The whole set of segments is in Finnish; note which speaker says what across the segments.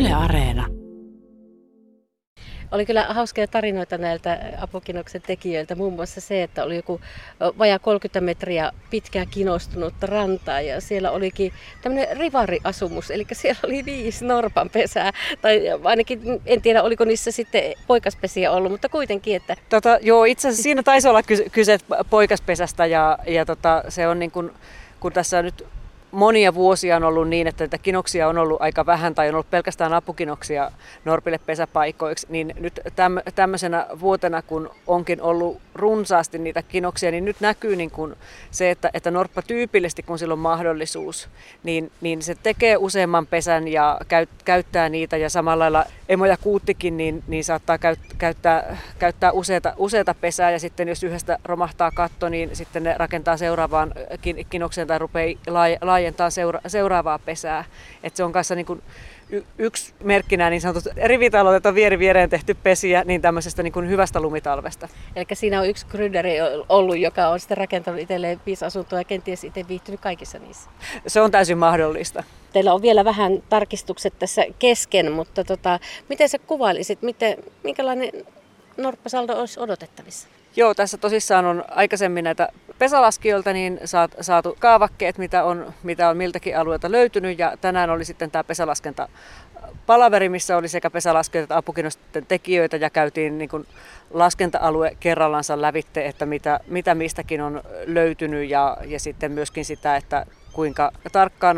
Speaker 1: Yle Areena.
Speaker 2: Oli kyllä hauskoja tarinoita näiltä apukinoksen tekijöiltä, muun muassa se, että oli joku vajaa 30 metriä pitkää kinostunutta rantaa ja siellä olikin tämmöinen rivariasumus, eli siellä oli 5 norpanpesää, tai ainakin en tiedä oliko niissä sitten poikaspesiä ollut, mutta kuitenkin, että...
Speaker 3: Joo, itse asiassa siinä taisi olla kyse poikaspesästä ja se on niin kuin, kun tässä nyt monia vuosia on ollut niin, että kinoksia on ollut aika vähän tai on ollut pelkästään apukinoksia norpille pesäpaikoiksi, niin nyt tämmöisenä vuotena, kun onkin ollut runsaasti niitä kinoksia, niin nyt näkyy niin kuin se, että norppa tyypillisesti, kun sillä on mahdollisuus, niin se tekee useamman pesän ja käyttää niitä ja samalla lailla emo ja kuuttikin niin saattaa käyttää useita pesää ja sitten jos yhdestä romahtaa katto, niin sitten ne rakentaa seuraavaan kinokseen tai rupeaa laajentaa seuraavaa pesää. Et se on kanssa niin kuin yksi merkkinä niin sanotut rivitalot, on viereen tehty pesiä niin tämmöisestä niin kuin hyvästä lumitalvesta.
Speaker 2: Eli siinä on yksi gründeri ollut, joka on sitten rakentanut itselleen 5 asuntoa ja kenties itse viihtynyt kaikissa niissä.
Speaker 3: Se on täysin mahdollista.
Speaker 2: Teillä on vielä vähän tarkistukset tässä kesken, mutta miten sä kuvailisit, minkälainen norppasaldo olisi odotettavissa?
Speaker 3: Joo, tässä tosissaan on aikaisemmin näitä pesälaskijoilta niin saatu kaavakkeet, mitä on miltäkin alueelta löytynyt. Ja tänään oli sitten tämä pesälaskentapalaveri, missä oli sekä pesälaskijoita että apukinosten tekijöitä ja käytiin niin kuin laskenta-alue kerrallansa lävitte, että mitä mistäkin on löytynyt ja sitten myöskin sitä, että kuinka tarkkaan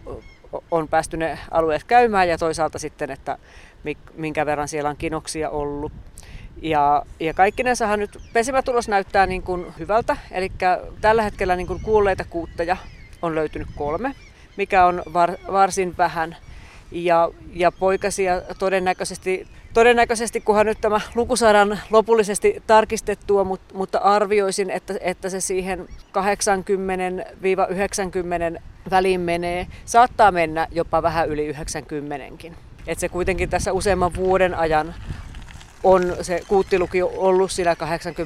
Speaker 3: on päästy ne alueet käymään ja toisaalta sitten, että minkä verran siellä on kinoksia ollut. Ja kaikkinensahan nyt pesimätulos näyttää niin kuin hyvältä, eli tällä hetkellä niin kuin kuolleita kuutteja on löytynyt 3, mikä on varsin vähän. Ja poikasia todennäköisesti, kunhan nyt tämä luku saadaan lopullisesti tarkistettua, mutta arvioisin, että se siihen 80-90 väliin menee. Saattaa mennä jopa vähän yli 90kin. Että se kuitenkin tässä useamman vuoden ajan on se kuuttiluki ollut siinä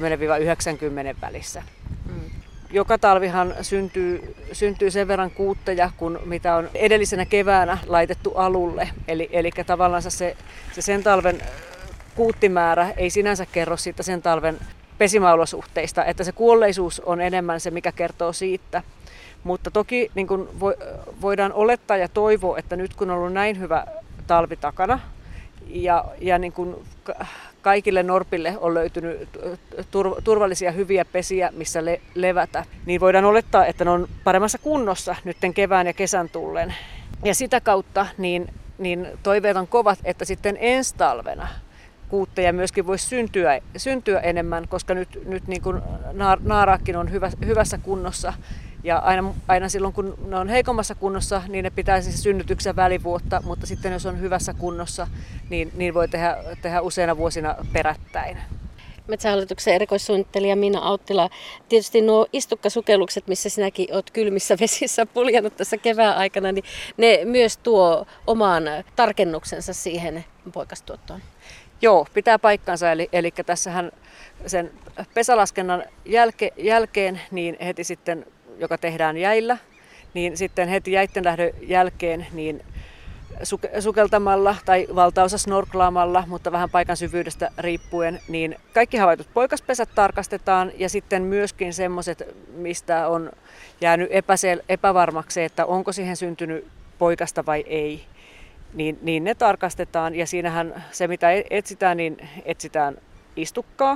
Speaker 3: 80-90 välissä. Joka talvihan syntyy sen verran kuutteja, kun mitä on edellisenä keväänä laitettu alulle. Eli tavallaan se sen talven kuuttimäärä ei sinänsä kerro siitä sen talven pesimäolosuhteista, että se kuolleisuus on enemmän se, mikä kertoo siitä. Mutta toki niin kun voidaan olettaa ja toivoa, että nyt kun on ollut näin hyvä talvi takana, ja niin kuin kaikille norpille on löytynyt turvallisia hyviä pesiä, missä levätä, niin voidaan olettaa, että ne on paremmassa kunnossa nytten kevään ja kesän tullen. Ja sitä kautta niin toiveet on kovat, että sitten ensi talvena kuutteja myöskin voisi syntyä enemmän, koska nyt niin kuin naaraakin on hyvässä kunnossa. Ja aina silloin, kun ne on heikommassa kunnossa, niin ne pitäisi synnytyksen välivuotta, mutta sitten jos on hyvässä kunnossa, niin voi tehdä useina vuosina perättäin.
Speaker 2: Metsähallituksen erikoissuunnittelija Minna Auttila, tietysti nuo istukkasukellukset, missä sinäkin olet kylmissä vesissä puljannut tässä kevään aikana, niin ne myös tuo oman tarkennuksensa siihen poikastuottoon.
Speaker 3: Joo, pitää paikkansa, eli tässähän sen pesälaskennan jälkeen niin heti sitten, joka tehdään jäillä, niin sitten heti jäitten lähdön jälkeen niin sukeltamalla tai valtaosa snorklaamalla, mutta vähän paikan syvyydestä riippuen, niin kaikki havaitut poikaspesät tarkastetaan ja sitten myöskin semmoiset, mistä on jäänyt epävarmaksi, että onko siihen syntynyt poikasta vai ei, niin ne tarkastetaan ja siinähän se mitä etsitään, niin etsitään istukkaa.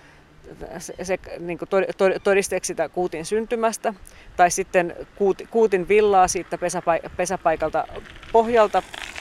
Speaker 3: Se niin kuin todisteeksi sitä kuutin syntymästä tai sitten kuutin villaa siitä pesäpaikalta pohjalta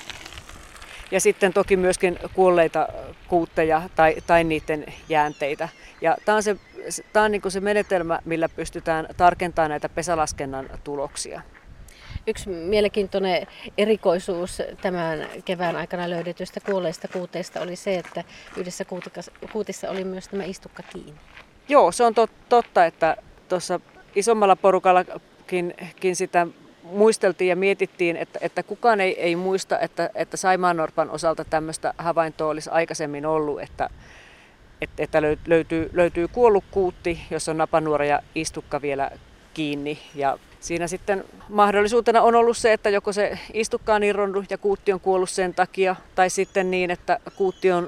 Speaker 3: ja sitten toki myöskin kuolleita kuutteja tai niiden jäänteitä. Ja tämä on niin kuin se menetelmä, millä pystytään tarkentamaan näitä pesälaskennan tuloksia.
Speaker 2: Yksi mielenkiintoinen erikoisuus tämän kevään aikana löydetystä kuolleista kuuteista oli se, että yhdessä kuutissa oli myös tämä istukka kiinni.
Speaker 3: Joo, se on totta, että tuossa isommalla porukallakin sitä muisteltiin ja mietittiin, että kukaan ei muista, että saimaannorpan osalta tämmöistä havaintoa olisi aikaisemmin ollut, että löytyy kuollut kuutti, jossa on napanuora ja istukka vielä kiinni. Ja siinä sitten mahdollisuutena on ollut se, että joko se istukka on irronnut ja kuutti on kuollut sen takia, tai sitten niin, että kuutti on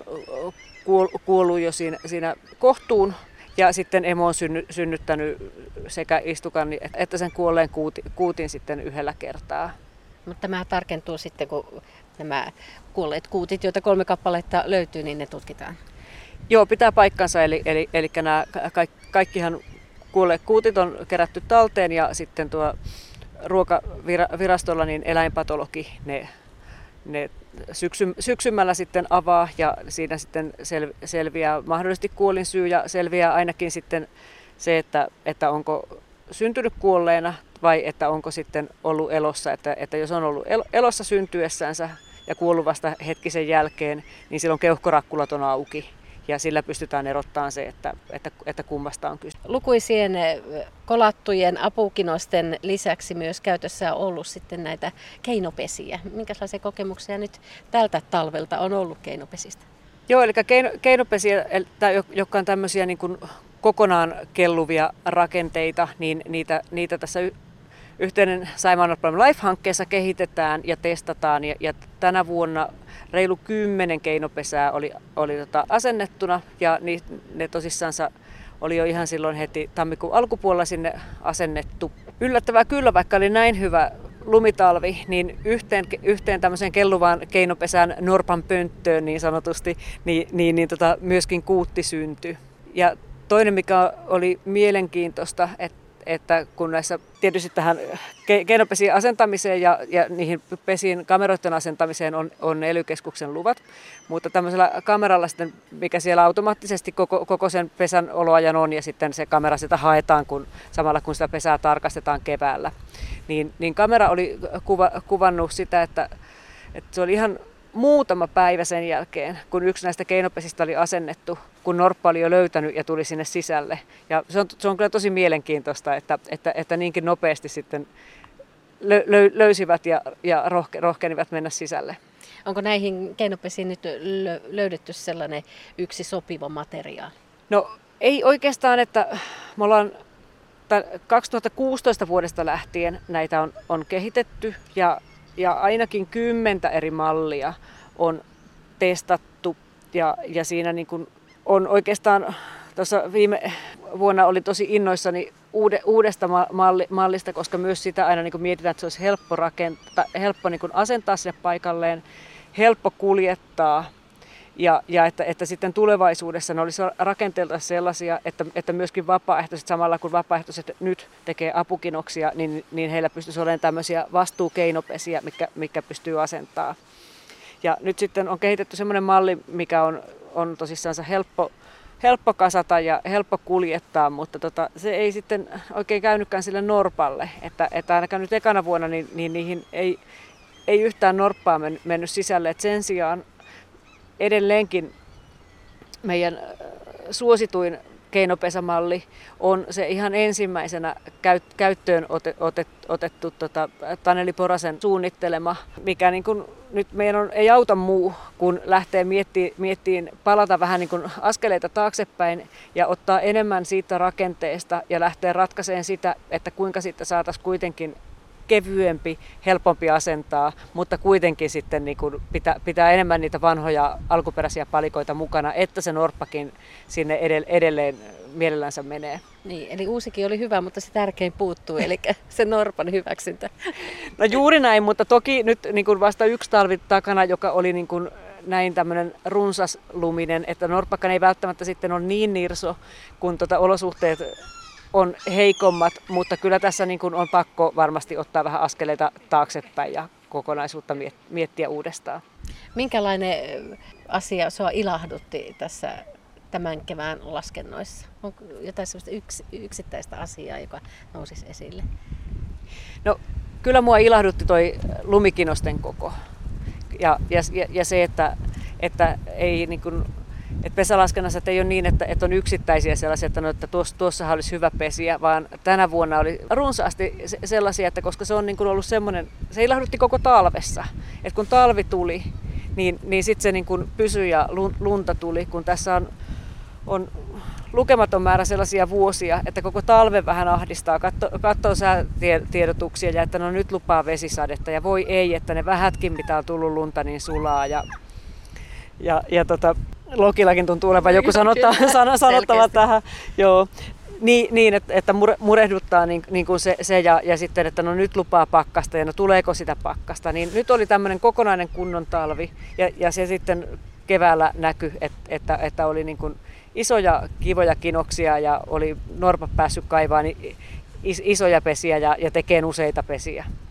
Speaker 3: kuollut jo siinä kohtuun, ja sitten emo on synnyttänyt sekä istukan että sen kuolleen kuutin sitten yhdellä kertaa.
Speaker 2: Mutta tämä tarkentuu sitten, kun nämä kuolleet kuutit, joita 3 kappaletta löytyy, niin ne tutkitaan.
Speaker 3: Joo, pitää paikkansa, eli nämä kaikkihan kuolleet kuutit on kerätty talteen ja sitten tuo ruokavirastolla niin eläinpatologi ne syksymällä sitten avaa ja siinä sitten selviää mahdollisesti kuolinsyy ja selviää ainakin sitten se, että onko syntynyt kuolleena vai että onko sitten ollut elossa. Että jos on ollut elossa syntyessänsä ja kuollut vasta hetkisen jälkeen, niin silloin keuhkorakkulat on auki. Ja sillä pystytään erottamaan se, että kummasta on kyse.
Speaker 2: Lukuisien kolattujen apukinosten lisäksi myös käytössä on ollut sitten näitä keinopesiä. Minkälaisia kokemuksia nyt tältä talvelta on ollut keinopesistä?
Speaker 3: Joo, eli keinopesiä, jotka on tämmöisiä niin kuin kokonaan kelluvia rakenteita, niin niitä tässä Yhteinen Saimaan Norppalm Life-hankkeessa kehitetään ja testataan. Ja tänä vuonna reilu 10 keinopesää oli asennettuna ja ne tosissaansa oli jo ihan silloin heti tammikuun alkupuolella sinne asennettu. Yllättävää kyllä, vaikka oli näin hyvä lumitalvi, niin yhteen tämmöiseen kelluvaan keinopesään norpan pönttöön niin sanotusti, myöskin kuutti syntyi. Ja toinen, mikä oli mielenkiintoista, että kun näissä tietysti tähän keinopesien asentamiseen ja niihin pesiin kameroiden asentamiseen on ELY-keskuksen luvat, mutta tämmöisellä kameralla sitten, mikä siellä automaattisesti koko sen pesän oloajan on ja sitten se kamera sitä haetaan samalla kun sitä pesää tarkastetaan keväällä, niin kamera oli kuvannut sitä, että se oli ihan muutama päivä sen jälkeen, kun yksi näistä keinopesistä oli asennettu, kun norppa oli jo löytänyt ja tuli sinne sisälle. Ja se on kyllä tosi mielenkiintoista, että niinkin nopeasti sitten löysivät ja rohkenivat mennä sisälle.
Speaker 2: Onko näihin keinopesiin nyt löydetty sellainen yksi sopiva materiaali?
Speaker 3: No ei oikeastaan, että me ollaan 2016 vuodesta lähtien näitä on kehitetty ja ainakin 10 eri mallia on testattu ja siinä niin kuin on oikeastaan tuossa viime vuonna oli tosi innoissani uudesta mallista, koska myös sitä aina niin kuin mietitään, että se olisi helppo niin kuin asentaa sinne paikalleen, helppo kuljettaa ja että sitten tulevaisuudessa ne olisi rakenteelta sellaisia, että myöskin vapaaehtoiset, samalla kun vapaaehtoiset nyt tekee apukinoksia, niin heillä pystyisi olemaan tämmöisiä vastuukeinopesiä, mikä pystyy asentaa. Ja nyt sitten on kehitetty semmoinen malli, mikä on tosissaan helppo kasata ja helppo kuljettaa, mutta se ei sitten oikein käynytkään sille norpalle, että ainakaan nyt ekana vuonna niin niihin ei yhtään norppaa mennyt sisälle, että sen sijaan edelleenkin meidän suosituin keinopesämalli on se ihan ensimmäisenä käyttöön otettu Taneli Porasen suunnittelema, mikä niin kuin nyt meidän ei auta muu, kun lähtee miettimään palata vähän niin kuin askeleita taaksepäin ja ottaa enemmän siitä rakenteesta ja lähteä ratkaisemaan sitä, että kuinka siitä saataisiin kuitenkin kevyempi, helpompi asentaa, mutta kuitenkin sitten niin kuin pitää enemmän niitä vanhoja alkuperäisiä palikoita mukana, että se norppakin sinne edelleen mielellänsä menee.
Speaker 2: Niin, eli uusikin oli hyvä, mutta se tärkein puuttuu, eli se norpan hyväksyntä.
Speaker 3: No juuri näin, mutta toki nyt niin kuin vasta yksi talvi takana, joka oli niin kuin näin tämmöinen runsasluminen, että norppakaan ei välttämättä sitten ole niin nirso, kun olosuhteet on heikommat, mutta kyllä tässä niin kuin on pakko varmasti ottaa vähän askeleita taaksepäin ja kokonaisuutta miettiä uudestaan.
Speaker 2: Minkälainen asia sinua ilahdutti tässä tämän kevään laskennoissa? Onko jotain sellaista yksittäistä asiaa, joka nousisi esille?
Speaker 3: No kyllä mua ilahdutti toi lumikinosten koko ja se, että ei niin kuin että pesälaskennassa ei ole niin, että on yksittäisiä sellaisia, että tuossahan olisi hyvä pesiä, vaan tänä vuonna oli runsaasti sellaisia, että koska se on niin kuin ollut semmoinen, se ilahdutti koko talvessa. Että kun talvi tuli, niin sitten se niin kuin pysyi ja lunta tuli, kun tässä on lukematon määrä sellaisia vuosia, että koko talven vähän ahdistaa, katsoo säätiedotuksia ja että no nyt lupaa vesisadetta ja voi ei, että ne vähätkin mitä on tullut lunta niin sulaa ja Lokillakin tuntuu olevan joku sanottava tähän. Joo. Niin, että murehduttaa niin kuin se ja sitten, että no nyt lupaa pakkasta ja no tuleeko sitä pakkasta. Niin nyt oli tämmöinen kokonainen kunnon talvi ja se sitten keväällä näkyi, että oli niin kuin isoja kivoja kinoksia ja oli norpat päässyt kaivaan isoja pesiä ja tekemään useita pesiä.